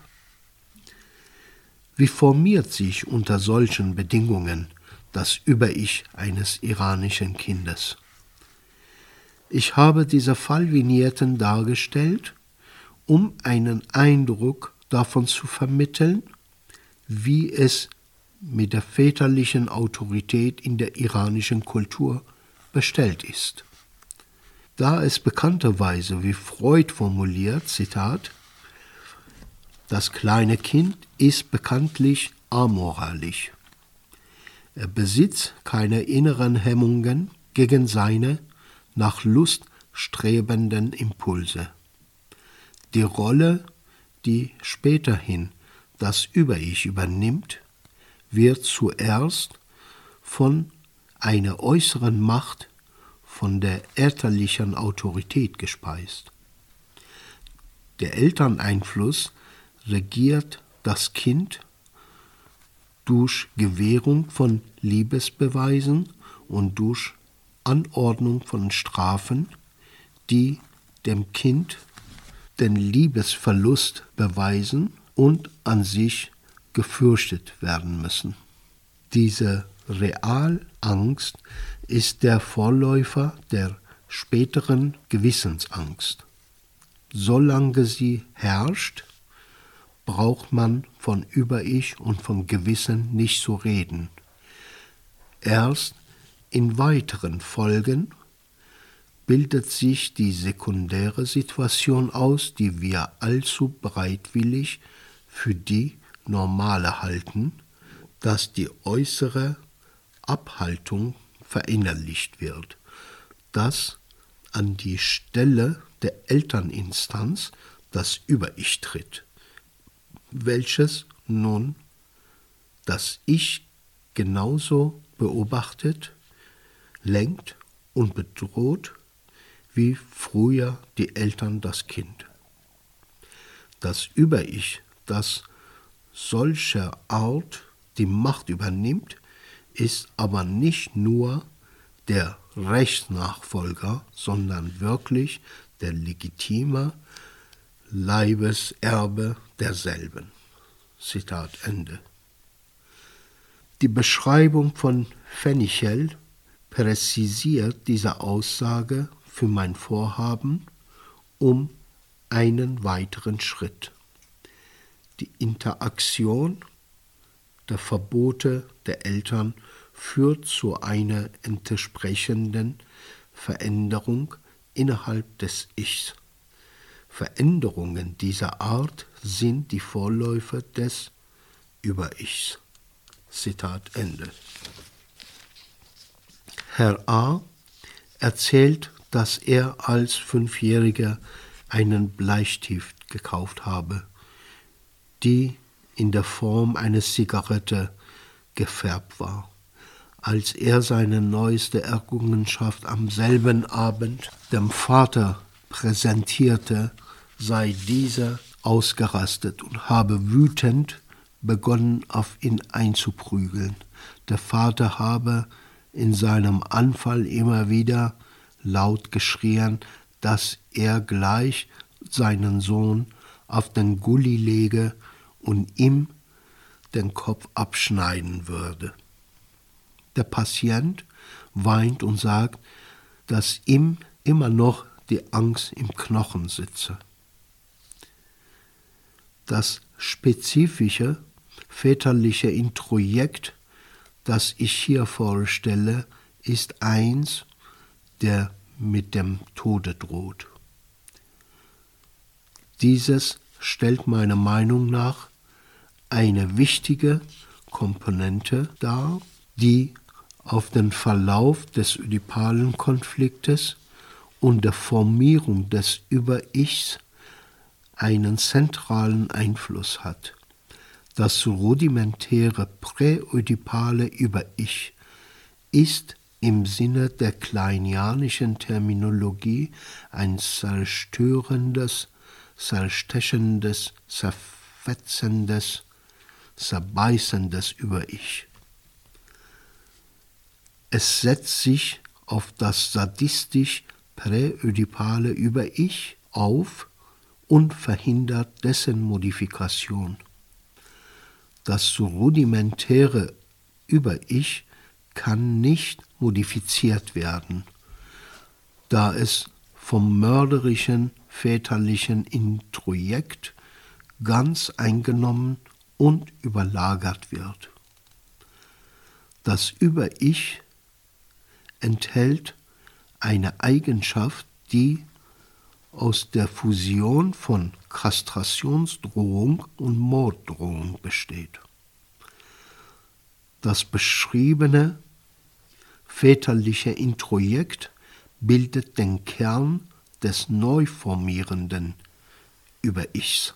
Wie formiert sich unter solchen Bedingungen das Über-Ich eines iranischen Kindes? Ich habe diese Fallvignetten dargestellt, um einen Eindruck davon zu vermitteln, wie es mit der väterlichen Autorität in der iranischen Kultur bestellt ist. Da es bekannterweise, wie Freud formuliert, Zitat, das kleine Kind ist bekanntlich amoralisch. Er besitzt keine inneren Hemmungen gegen seine nach Lust strebenden Impulse. Die Rolle, die späterhin das Über-Ich übernimmt, wird zuerst von einer äußeren Macht, von der elterlichen Autorität gespeist. Der Elterneinfluss regiert das Kind durch Gewährung von Liebesbeweisen und durch Anordnung von Strafen, die dem Kind den Liebesverlust beweisen und an sich gefürchtet werden müssen. Diese Realangst ist der Vorläufer der späteren Gewissensangst. Solange sie herrscht, braucht man von Über-Ich und vom Gewissen nicht zu reden. Erst in weiteren Folgen bildet sich die sekundäre Situation aus, die wir allzu bereitwillig für die Normale halten, dass die äußere Abhaltung verinnerlicht wird, dass an die Stelle der Elterninstanz das Über-Ich tritt, welches nun das Ich genauso beobachtet, lenkt und bedroht, wie früher die Eltern das Kind. Das Über-Ich, das solcher Art die Macht übernimmt, ist aber nicht nur der Rechtsnachfolger, sondern wirklich der legitime Leibeserbe derselben. Zitat Ende. Die Beschreibung von Fenichel präzisiert diese Aussage für mein Vorhaben um einen weiteren Schritt. Die Interaktion der Verbote der Eltern führt zu einer entsprechenden Veränderung innerhalb des Ichs. Veränderungen dieser Art sind die Vorläufer des Über-Ichs. Zitat Ende. Herr A. erzählt, dass er als 5-Jähriger einen Bleistift gekauft habe, die in der Form einer Zigarette gefärbt war. Als er seine neueste Errungenschaft am selben Abend dem Vater präsentierte, sei dieser ausgerastet und habe wütend begonnen, auf ihn einzuprügeln. Der Vater habe in seinem Anfall immer wieder laut geschrien, dass er gleich seinen Sohn auf den Gully lege und ihm den Kopf abschneiden würde. Der Patient weint und sagt, dass ihm immer noch die Angst im Knochen sitze. Das spezifische väterliche Introjekt, das ich hier vorstelle, ist eins, der mit dem Tode droht. Dieses stellt meiner Meinung nach eine wichtige Komponente dar, die auf den Verlauf des ödipalen Konfliktes und der Formierung des Über-Ichs einen zentralen Einfluss hat. Das rudimentäre präödipale Über-Ich ist im Sinne der kleinianischen Terminologie ein zerstörendes, zerstechendes, zerfetzendes, zerbeißendes Über-Ich. Es setzt sich auf das sadistisch-präödipale Über-Ich auf und verhindert dessen Modifikation. Das rudimentäre Über-Ich kann nicht modifiziert werden, da es vom mörderischen väterlichen Introjekt ganz eingenommen und überlagert wird. Das Über-Ich enthält eine Eigenschaft, die aus der Fusion von Kastrationsdrohung und Morddrohung besteht. Das beschriebene väterliche Introjekt bildet den Kern des neu formierenden Über-Ichs.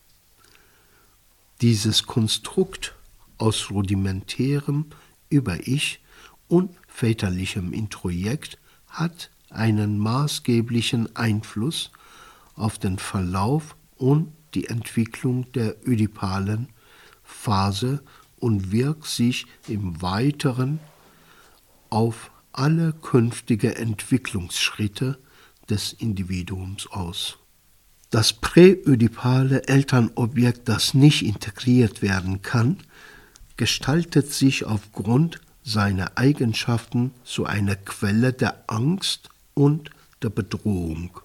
Dieses Konstrukt aus rudimentärem Über-Ich und väterlichem Introjekt hat einen maßgeblichen Einfluss auf den Verlauf und die Entwicklung der ödipalen Phase und wirkt sich im Weiteren auf alle künftige Entwicklungsschritte des Individuums aus. Das präödipale Elternobjekt, das nicht integriert werden kann, gestaltet sich aufgrund seiner Eigenschaften zu einer Quelle der Angst und der Bedrohung.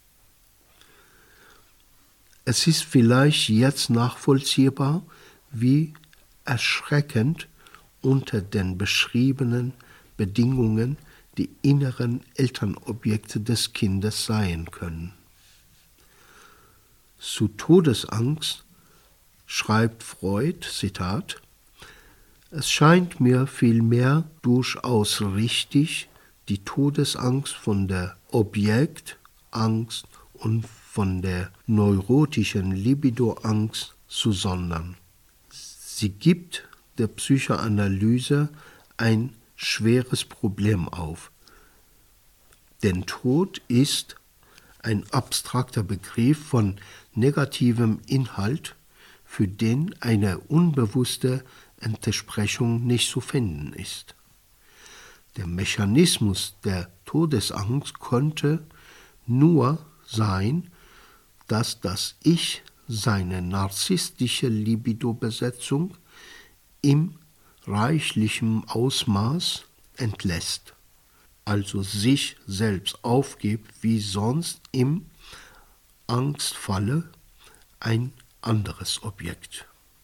Es ist vielleicht jetzt nachvollziehbar, wie erschreckend unter den beschriebenen Bedingungen die inneren Elternobjekte des Kindes sein können. Zu Todesangst schreibt Freud, Zitat, es scheint mir vielmehr durchaus richtig, die Todesangst von der Objektangst und von der neurotischen Libidoangst zu sondern. Sie gibt der Psychoanalyse ein schweres Problem auf. Denn Tod ist ein abstrakter Begriff von negativem Inhalt, für den eine unbewusste Entsprechung nicht zu finden ist. Der Mechanismus der Todesangst könnte nur sein, dass das Ich seine narzisstische Libidobesetzung im reichlichen Ausmaß entlässt, also sich selbst aufgibt, wie sonst im Angstfalle ein anderes Objekt.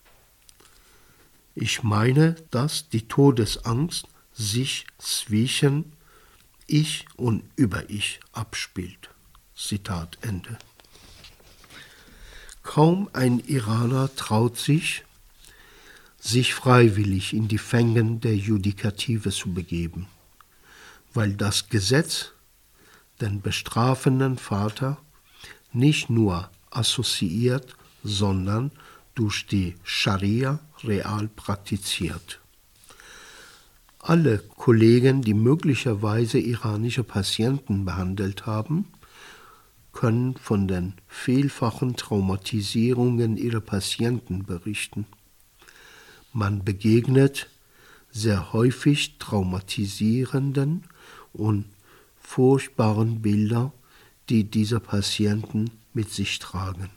Ich meine, dass die Todesangst sich zwischen Ich und Über-Ich abspielt. Zitat Ende. Kaum ein Iraner traut sich freiwillig in die Fängen der Judikative zu begeben, weil das Gesetz den bestrafenden Vater nicht nur assoziiert, sondern durch die Scharia real praktiziert. Alle Kollegen, die möglicherweise iranische Patienten behandelt haben, können von den vielfachen Traumatisierungen ihrer Patienten berichten. Man begegnet sehr häufig traumatisierenden und furchtbaren Bildern, die diese Patienten mit sich tragen.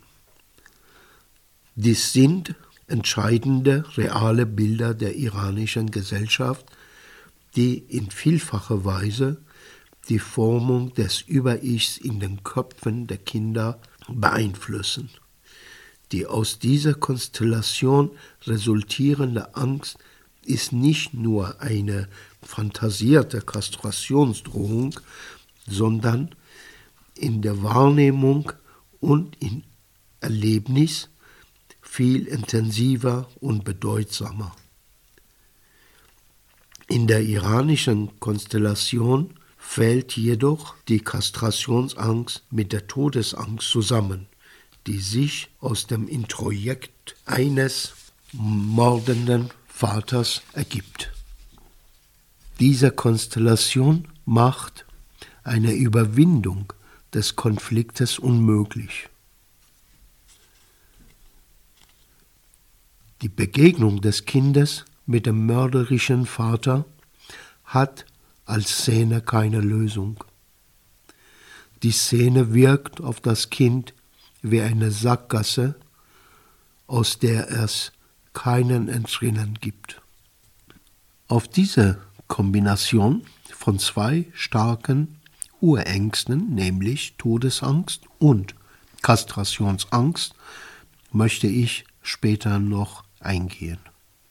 Dies sind entscheidende, reale Bilder der iranischen Gesellschaft, die in vielfacher Weise die Formung des Über-Ichs in den Köpfen der Kinder beeinflussen. Die aus dieser Konstellation resultierende Angst ist nicht nur eine fantasierte Kastrationsdrohung, sondern in der Wahrnehmung und im Erlebnis viel intensiver und bedeutsamer. In der iranischen Konstellation fällt jedoch die Kastrationsangst mit der Todesangst zusammen, die sich aus dem Introjekt eines mordenden Vaters ergibt. Diese Konstellation macht eine Überwindung des Konfliktes unmöglich. Die Begegnung des Kindes mit dem mörderischen Vater hat als Szene keine Lösung. Die Szene wirkt auf das Kind wie eine Sackgasse, aus der es keinen Entrinnen gibt. Auf diese Kombination von zwei starken Urängsten, nämlich Todesangst und Kastrationsangst, möchte ich später noch eingehen.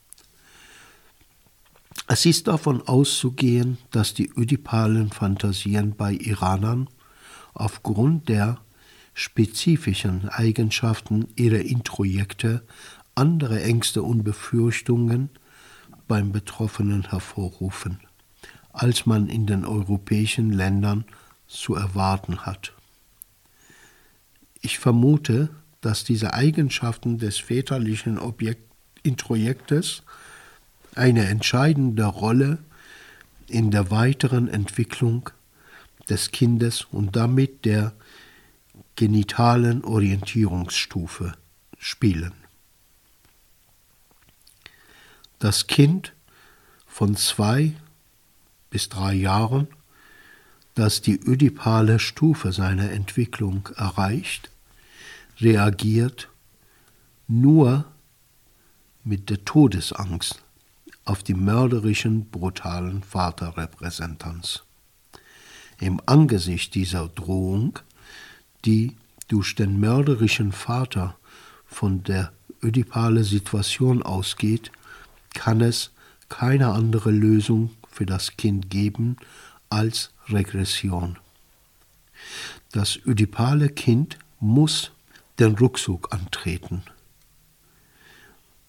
Es ist davon auszugehen, dass die ödipalen Fantasien bei Iranern aufgrund der spezifischen Eigenschaften ihrer Introjekte andere Ängste und Befürchtungen beim Betroffenen hervorrufen, als man in den europäischen Ländern zu erwarten hat. Ich vermute, dass diese Eigenschaften des väterlichen Introjektes eine entscheidende Rolle in der weiteren Entwicklung des Kindes und damit der genitalen Orientierungsstufe spielen. Das Kind von 2 bis 3 Jahren, das die ödipale Stufe seiner Entwicklung erreicht, reagiert nur mit der Todesangst auf die mörderischen, brutalen Vaterrepräsentanz. Im Angesicht dieser Drohung, die durch den mörderischen Vater von der ödipalen Situation ausgeht, kann es keine andere Lösung für das Kind geben als Regression. Das ödipale Kind muss den Rückzug antreten.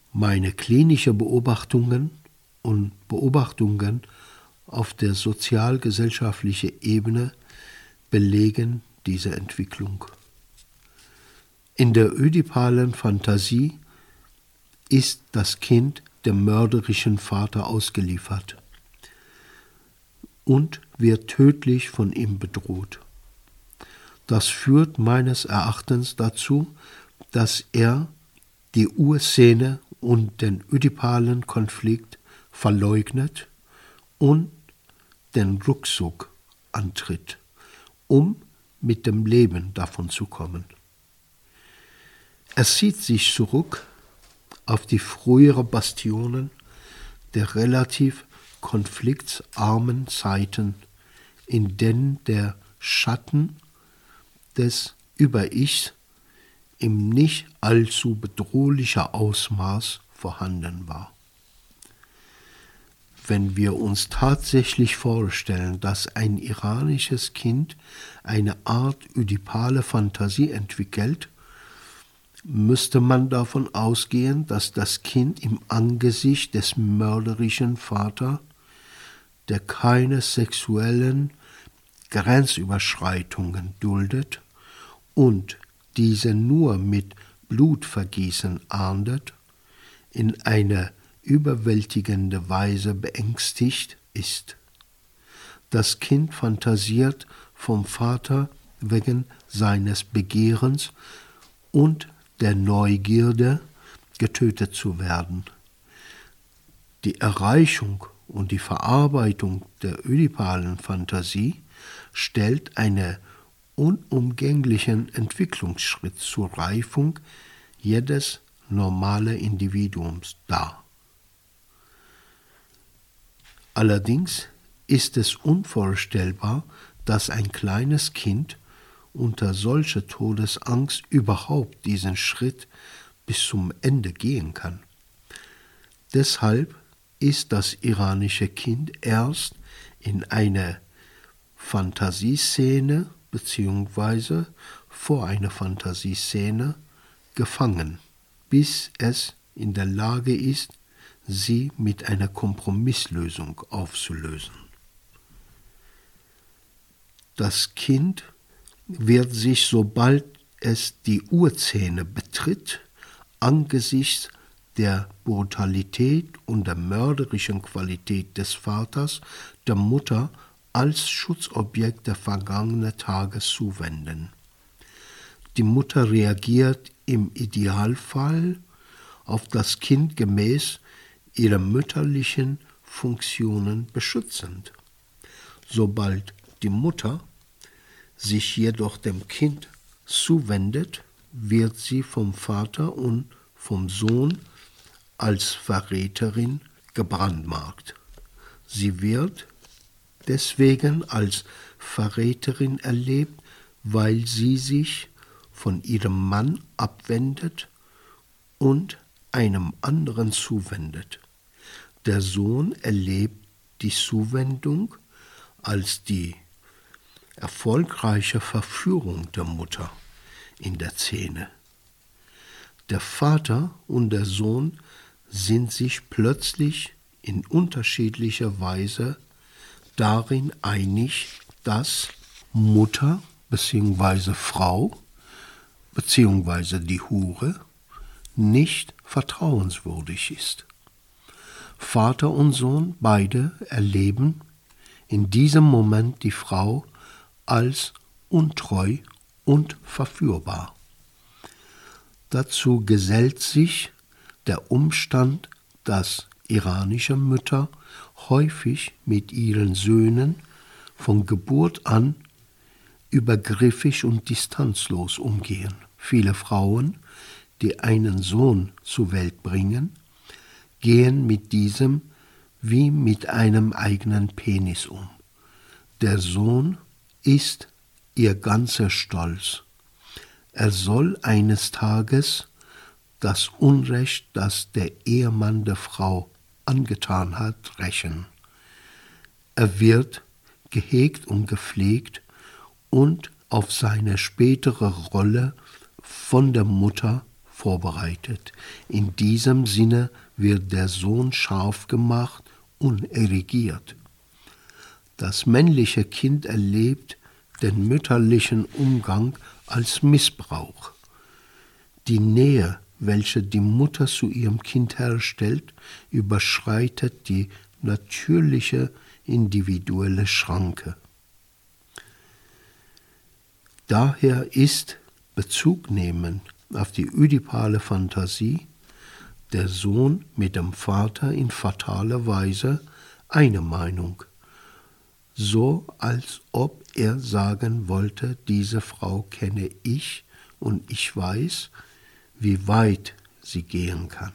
Meine klinischen Beobachtungen und Beobachtungen auf der sozial-gesellschaftlichen Ebene belegen diese Entwicklung. In der ödipalen Fantasie ist das Kind dem mörderischen Vater ausgeliefert und wird tödlich von ihm bedroht. Das führt meines Erachtens dazu, dass er die Urszene und den ödipalen Konflikt verleugnet und den Rückzug antritt, um mit dem Leben davon zu kommen. Er zieht sich zurück auf die früheren Bastionen der relativ konfliktarmen Zeiten, in denen der Schatten des Über-Ichs im nicht allzu bedrohlichen Ausmaß vorhanden war. Wenn wir uns tatsächlich vorstellen, dass ein iranisches Kind eine Art ödipale Fantasie entwickelt, müsste man davon ausgehen, dass das Kind im Angesicht des mörderischen Vaters, der keine sexuellen Grenzüberschreitungen duldet und diese nur mit Blutvergießen ahndet, in einer überwältigenden Weise beängstigt ist. Das Kind fantasiert vom Vater wegen seines Begehrens und der Neugierde, getötet zu werden. Die Erreichung und die Verarbeitung der ödipalen Fantasie stellt einen unumgänglichen Entwicklungsschritt zur Reifung jedes normalen Individuums dar. Allerdings ist es unvorstellbar, dass ein kleines Kind unter solcher Todesangst überhaupt diesen Schritt bis zum Ende gehen kann. Deshalb ist das iranische Kind erst in einer Fantasieszene bzw. vor einer Fantasieszene gefangen, bis es in der Lage ist, sie mit einer Kompromisslösung aufzulösen. Das Kind wird sich, sobald es die Urszene betritt, angesichts der Brutalität und der mörderischen Qualität des Vaters der Mutter als Schutzobjekt der vergangenen Tage zuwenden. Die Mutter reagiert im Idealfall auf das Kind gemäß ihrer mütterlichen Funktionen beschützend. Sobald die Mutter sich jedoch dem Kind zuwendet, wird sie vom Vater und vom Sohn als Verräterin gebrandmarkt. Sie wird deswegen als Verräterin erlebt, weil sie sich von ihrem Mann abwendet und einem anderen zuwendet. Der Sohn erlebt die Zuwendung als die erfolgreiche Verführung der Mutter in der Szene. Der Vater und der Sohn sind sich plötzlich in unterschiedlicher Weise darin einig, dass Mutter bzw. Frau bzw. die Hure nicht vertrauenswürdig ist. Vater und Sohn beide erleben in diesem Moment die Frau als untreu und verführbar. Dazu gesellt sich der Umstand, dass iranische Mütter häufig mit ihren Söhnen von Geburt an übergriffig und distanzlos umgehen. Viele Frauen, die einen Sohn zur Welt bringen, gehen mit diesem wie mit einem eigenen Penis um. Der Sohn ist ihr ganzer Stolz. Er soll eines Tages das Unrecht, das der Ehemann der Frau angetan hat, rächen. Er wird gehegt und gepflegt und auf seine spätere Rolle von der Mutter vorbereitet. In diesem Sinne wird der Sohn scharf gemacht und erigiert. Das männliche Kind erlebt den mütterlichen Umgang als Missbrauch. Die Nähe, welche die Mutter zu ihrem Kind herstellt, überschreitet die natürliche individuelle Schranke. Daher ist, Bezug nehmen auf die ödipale Fantasie, der Sohn mit dem Vater in fataler Weise eine Meinung, so als ob er sagen wollte, diese Frau kenne ich und ich weiß, wie weit sie gehen kann.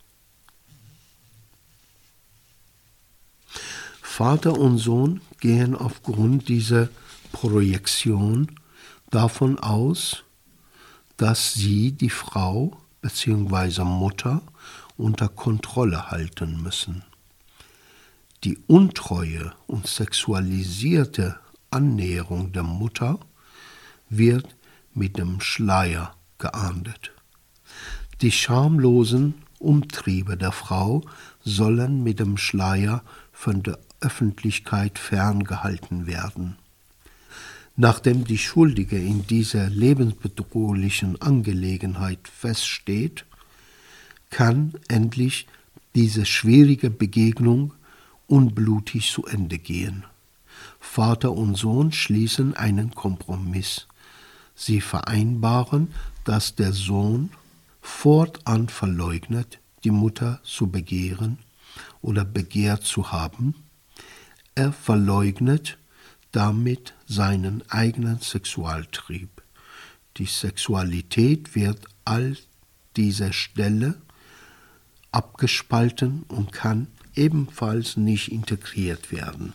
Vater und Sohn gehen aufgrund dieser Projektion davon aus, dass sie die Frau bzw. Mutter unter Kontrolle halten müssen. Die untreue und sexualisierte Annäherung der Mutter wird mit dem Schleier geahndet. Die schamlosen Umtriebe der Frau sollen mit dem Schleier von der Öffentlichkeit ferngehalten werden. Nachdem die Schuldige in dieser lebensbedrohlichen Angelegenheit feststeht, kann endlich diese schwierige Begegnung unblutig zu Ende gehen. Vater und Sohn schließen einen Kompromiss. Sie vereinbaren, dass der Sohn fortan verleugnet, die Mutter zu begehren oder begehrt zu haben. Er verleugnet damit seinen eigenen Sexualtrieb. Die Sexualität wird an dieser Stelle abgespalten und kann ebenfalls nicht integriert werden.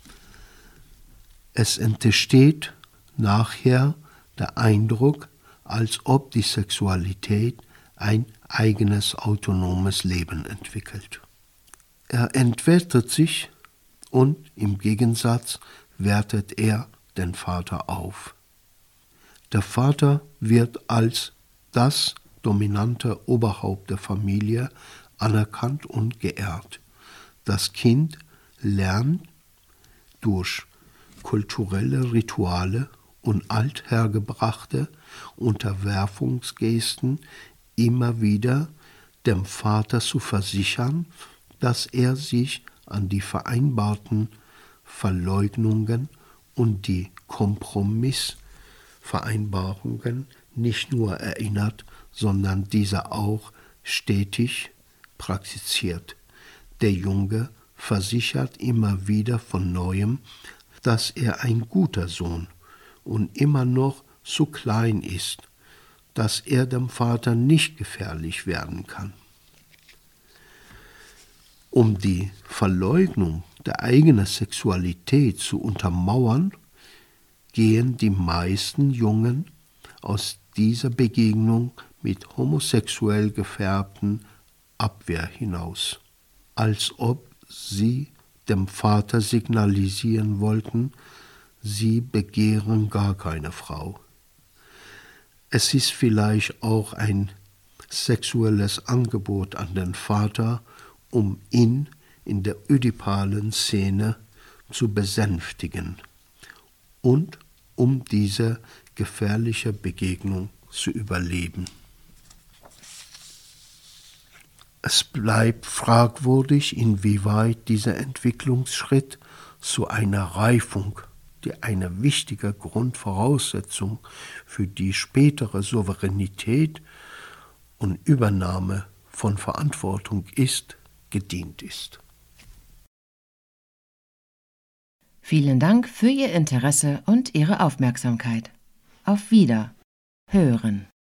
Es entsteht nachher der Eindruck, als ob die Sexualität ein eigenes autonomes Leben entwickelt. Er entwertet sich und im Gegensatz wertet er den Vater auf. Der Vater wird als das dominante Oberhaupt der Familie anerkannt und geehrt. Das Kind lernt durch kulturelle Rituale und althergebrachte Unterwerfungsgesten immer wieder dem Vater zu versichern, dass er sich an die vereinbarten Verleugnungen und die Kompromissvereinbarungen nicht nur erinnert, sondern diese auch stetig praktiziert. Der Junge versichert immer wieder von Neuem, dass er ein guter Sohn und immer noch zu klein ist, dass er dem Vater nicht gefährlich werden kann. Um die Verleugnung der eigenen Sexualität zu untermauern, gehen die meisten Jungen aus dieser Begegnung mit homosexuell gefärbten Abwehr hinaus, als ob sie dem Vater signalisieren wollten, sie begehren gar keine Frau. Es ist vielleicht auch ein sexuelles Angebot an den Vater, um ihn in der ödipalen Szene zu besänftigen und um diese gefährliche Begegnung zu überleben. Es bleibt fragwürdig, inwieweit dieser Entwicklungsschritt zu einer Reifung, die eine wichtige Grundvoraussetzung für die spätere Souveränität und Übernahme von Verantwortung ist, gedient ist. Vielen Dank für Ihr Interesse und Ihre Aufmerksamkeit. Auf Wiederhören.